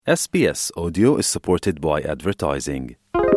SBS Audio is supported by advertising.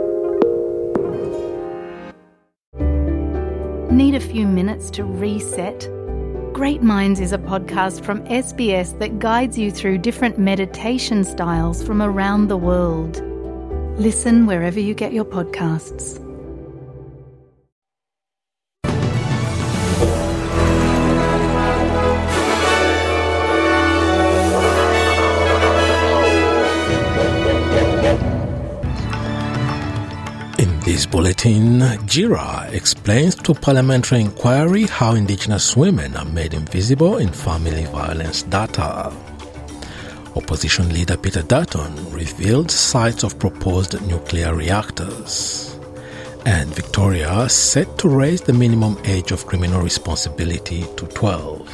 Need a few minutes to reset? Great Minds is a podcast from SBS that guides you through different meditation styles from around the world. Listen wherever you get your podcasts. This bulletin, JIRA explains to parliamentary inquiry how Indigenous women are made invisible in family violence data. Opposition leader Peter Dutton revealed sites of proposed nuclear reactors. And Victoria set to raise the minimum age of criminal responsibility to 12.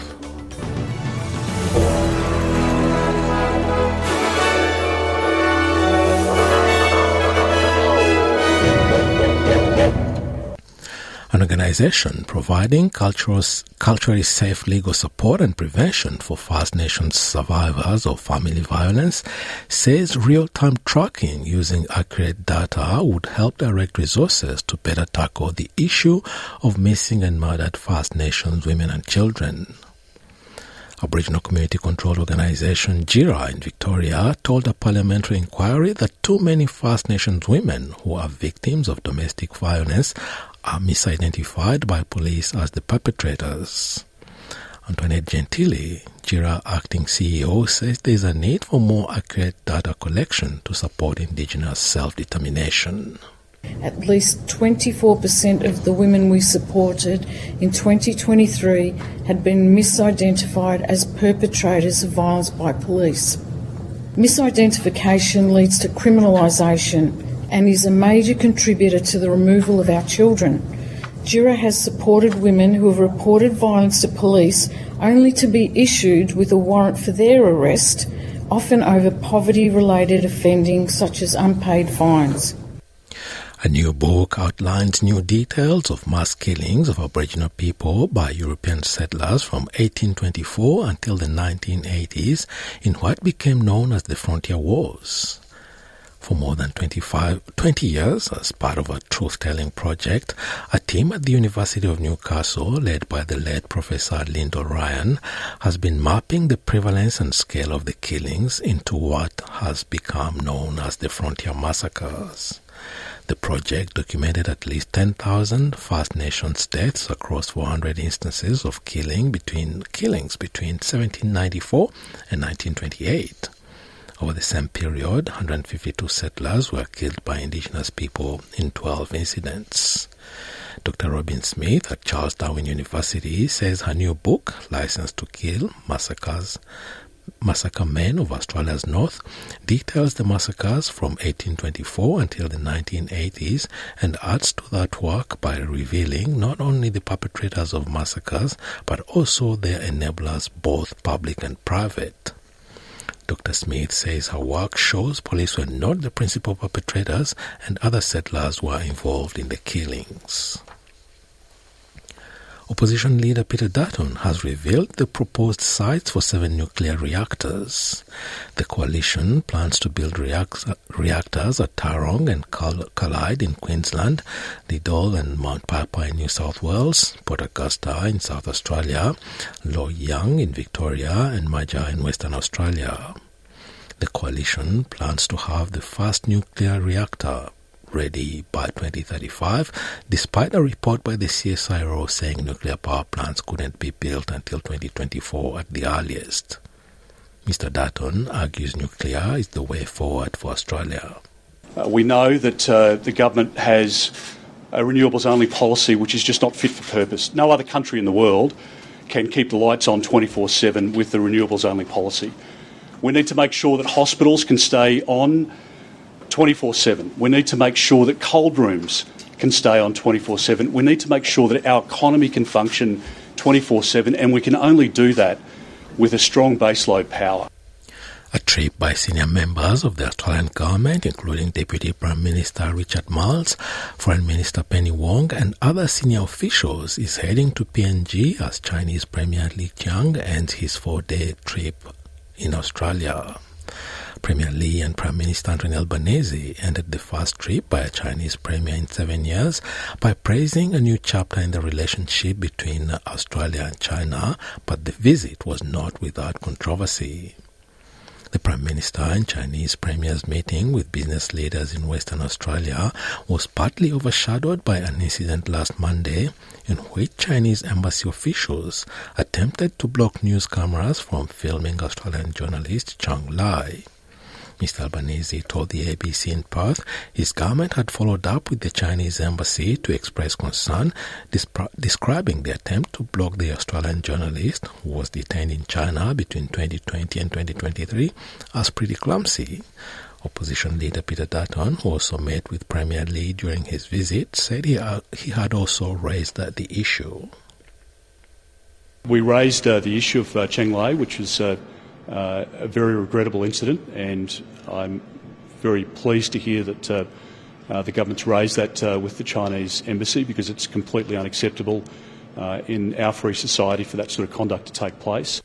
An organisation providing culturally safe legal support and prevention for First Nations survivors of family violence says real-time tracking using accurate data would help direct resources to better tackle the issue of missing and murdered First Nations women and children. Aboriginal Community Control Organisation JIRA in Victoria told a parliamentary inquiry that too many First Nations women who are victims of domestic violence are misidentified by police as the perpetrators. Antoinette Gentili, JIRA acting CEO, says there is a need for more accurate data collection to support Indigenous self-determination. At least 24% of the women we supported in 2023 had been misidentified as perpetrators of violence by police. Misidentification leads to criminalisation and is a major contributor to the removal of our children. JIRA has supported women who have reported violence to police only to be issued with a warrant for their arrest, often over poverty-related offending such as unpaid fines. A new book outlines new details of mass killings of Aboriginal people by European settlers from 1824 until the 1980s in what became known as the Frontier Wars. For more than 20 years, as part of a truth-telling project, a team at the University of Newcastle, led by the late Professor Lyndall Ryan, has been mapping the prevalence and scale of the killings into what has become known as the Frontier Massacres. The project documented at least 10,000 First Nations deaths across 400 instances of killings between 1794 and 1928. Over the same period, 152 settlers were killed by Indigenous people in 12 incidents. Dr. Robin Smith at Charles Darwin University says her new book, Licensed to Kill: Massacre Men of Australia's North, details the massacres from 1824 until the 1980s and adds to that work by revealing not only the perpetrators of massacres but also their enablers, both public and private. Dr. Smith says her work shows police were not the principal perpetrators and other settlers were involved in the killings. Opposition leader Peter Dutton has revealed the proposed sites for 7 nuclear reactors. The coalition plans to build reactors at Tauranga and Callide in Queensland, Liddell and Mount Piper in New South Wales, Port Augusta in South Australia, Loy Yang in Victoria and Maja in Western Australia. The coalition plans to have the first nuclear reactor ready by 2035, despite a report by the CSIRO saying nuclear power plants couldn't be built until 2024 at the earliest. Mr. Dutton argues nuclear is the way forward for Australia. We know that the government has a renewables-only policy which is just not fit for purpose. No other country in the world can keep the lights on 24/7 with the renewables-only policy. We need to make sure that hospitals can stay on 24/7. We need to make sure that cold rooms can stay on 24/7. We need to make sure that our economy can function 24/7, and we can only do that with a strong baseload power. A trip by senior members of the Australian government, including Deputy Prime Minister Richard Marles, Foreign Minister Penny Wong and other senior officials, is heading to PNG as Chinese Premier Li Qiang ends his 4-day trip in Australia. Premier Lee and Prime Minister Anthony Albanese ended the first trip by a Chinese premier in 7 years by praising a new chapter in the relationship between Australia and China, but the visit was not without controversy. The Prime Minister and Chinese Premier's meeting with business leaders in Western Australia was partly overshadowed by an incident last Monday in which Chinese embassy officials attempted to block news cameras from filming Australian journalist Chang Lai. Mr. Albanese told the ABC in Perth his government had followed up with the Chinese embassy to express concern, describing the attempt to block the Australian journalist who was detained in China between 2020 and 2023 as pretty clumsy. Opposition leader Peter Dutton, who also met with Premier Lee during his visit, said he had also raised the issue. We raised the issue of Chang Lai, which was a very regrettable incident, and I'm very pleased to hear that the government's raised that with the Chinese embassy, because it's completely unacceptable in our free society for that sort of conduct to take place.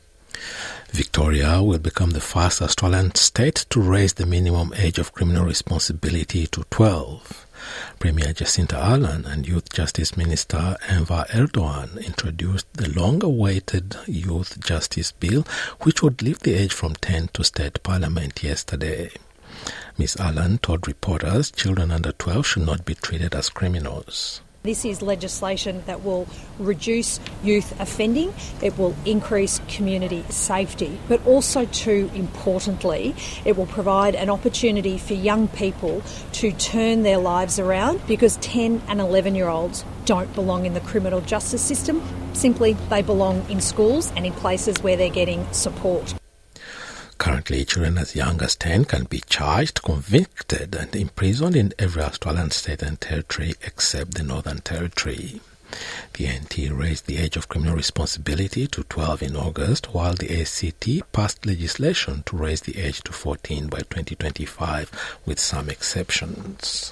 Victoria will become the first Australian state to raise the minimum age of criminal responsibility to 12. Premier Jacinta Allan and Youth Justice Minister Enver Erdogan introduced the long-awaited Youth Justice Bill, which would lift the age from 10 to State Parliament yesterday. Ms. Allan told reporters children under 12 should not be treated as criminals. This is legislation that will reduce youth offending, it will increase community safety, but also, too importantly, it will provide an opportunity for young people to turn their lives around, because 10 and 11-year-olds don't belong in the criminal justice system. Simply, they belong in schools and in places where they're getting support. Currently, children as young as 10 can be charged, convicted and imprisoned in every Australian state and territory except the Northern Territory. The NT raised the age of criminal responsibility to 12 in August, while the ACT passed legislation to raise the age to 14 by 2025, with some exceptions.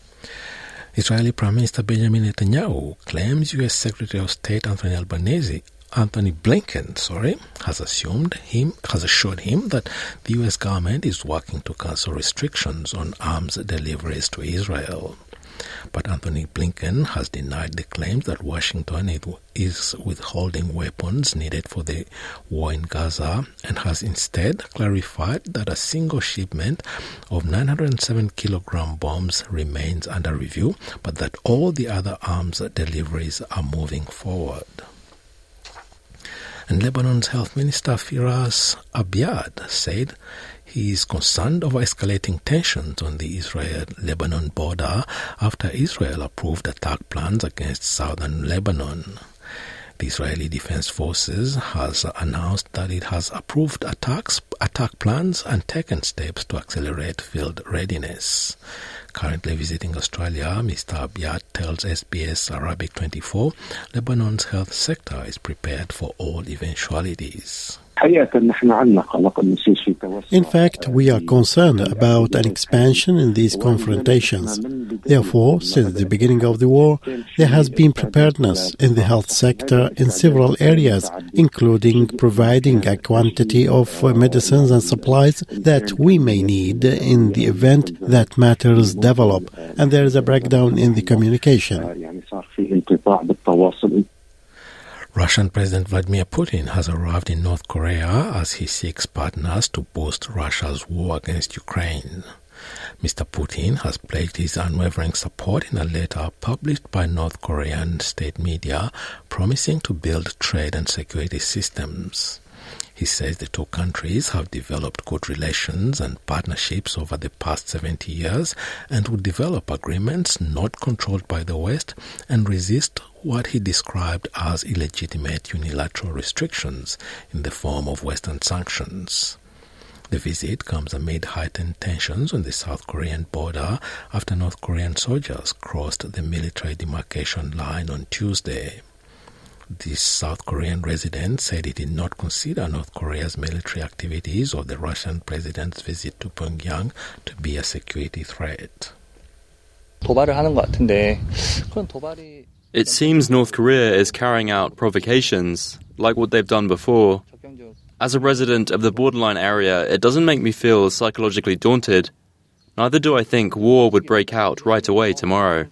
Israeli Prime Minister Benjamin Netanyahu claims US Secretary of State Anthony Blinken has assured him that the US government is working to cancel restrictions on arms deliveries to Israel. But Anthony Blinken has denied the claims that Washington is withholding weapons needed for the war in Gaza, and has instead clarified that a single shipment of 907-kilogram bombs remains under review, but that all the other arms deliveries are moving forward. And Lebanon's Health Minister Firas Abiad said he is concerned over escalating tensions on the Israel-Lebanon border after Israel approved attack plans against southern Lebanon. The Israeli Defense Forces has announced that it has approved attack plans and taken steps to accelerate field readiness. Currently visiting Australia, Mr. Abiad tells SBS Arabic 24 Lebanon's health sector is prepared for all eventualities. In fact, we are concerned about an expansion in these confrontations. Therefore, since the beginning of the war, there has been preparedness in the health sector in several areas, including providing a quantity of medicines and supplies that we may need in the event that matters develop, and there is a breakdown in the communication. Russian President Vladimir Putin has arrived in North Korea as he seeks partners to boost Russia's war against Ukraine. Mr. Putin has pledged his unwavering support in a letter published by North Korean state media, promising to build trade and security systems. He says the two countries have developed good relations and partnerships over the past 70 years and would develop agreements not controlled by the West and resist what he described as illegitimate unilateral restrictions in the form of Western sanctions. The visit comes amid heightened tensions on the South Korean border after North Korean soldiers crossed the military demarcation line on Tuesday. This South Korean resident said he did not consider North Korea's military activities or the Russian president's visit to Pyongyang to be a security threat. It seems North Korea is carrying out provocations, like what they've done before. As a resident of the borderline area, it doesn't make me feel psychologically daunted. Neither do I think war would break out right away tomorrow.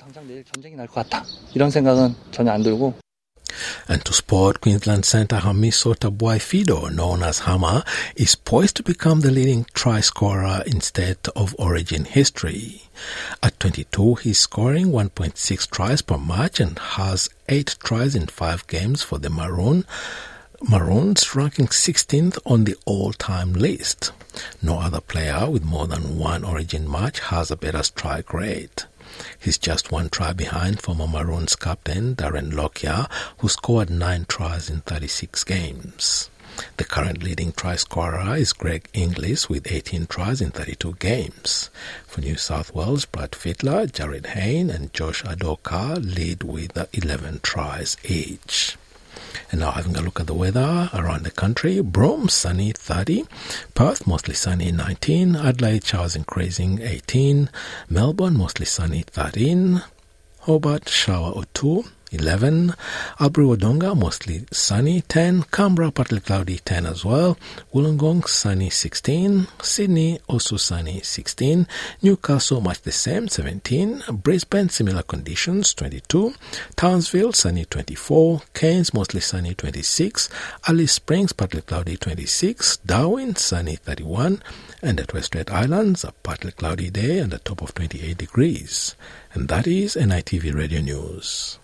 And to sport, Queensland centre Hamiso Tabuai-Fidow, known as Hama, is poised to become the leading try scorer in State of Origin history. At 22, he's scoring 1.6 tries per match and has 8 tries in 5 games for the Maroons, ranking 16th on the all-time list. No other player with more than 1 Origin match has a better strike rate. He's just 1 try behind former Maroons captain Darren Lockyer, who scored 9 tries in 36 games. The current leading try scorer is Greg Inglis with 18 tries in 32 games. For New South Wales, Brad Fittler, Jared Hayne and Josh Adoka lead with 11 tries each. And now having a look at the weather around the country. Broome, sunny 30. Perth, mostly sunny 19. Adelaide, showers increasing 18. Melbourne, mostly sunny 13. Hobart, shower or 2. 11. Albury-Wodonga, mostly sunny 10. Canberra, partly cloudy 10 as well. Wollongong, sunny 16. Sydney, also sunny 16. Newcastle, much the same 17. Brisbane, similar conditions 22. Townsville, sunny 24. Cairns, mostly sunny 26. Alice Springs, partly cloudy 26. Darwin, sunny 31. And at West Strait Islands, a partly cloudy day and a top of 28 degrees. And that is NITV Radio News.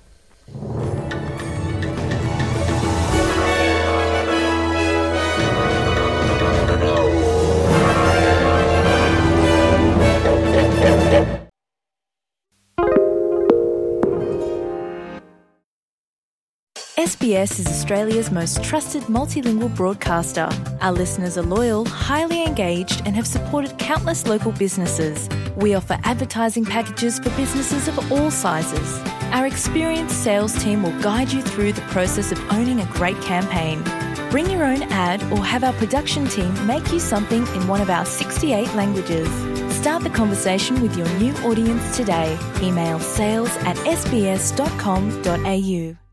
SBS is Australia's most trusted multilingual broadcaster. Our listeners are loyal, highly engaged and have supported countless local businesses. We offer advertising packages for businesses of all sizes. Our experienced sales team will guide you through the process of owning a great campaign. Bring your own ad or have our production team make you something in one of our 68 languages. Start the conversation with your new audience today. Email sales@sbs.com.au.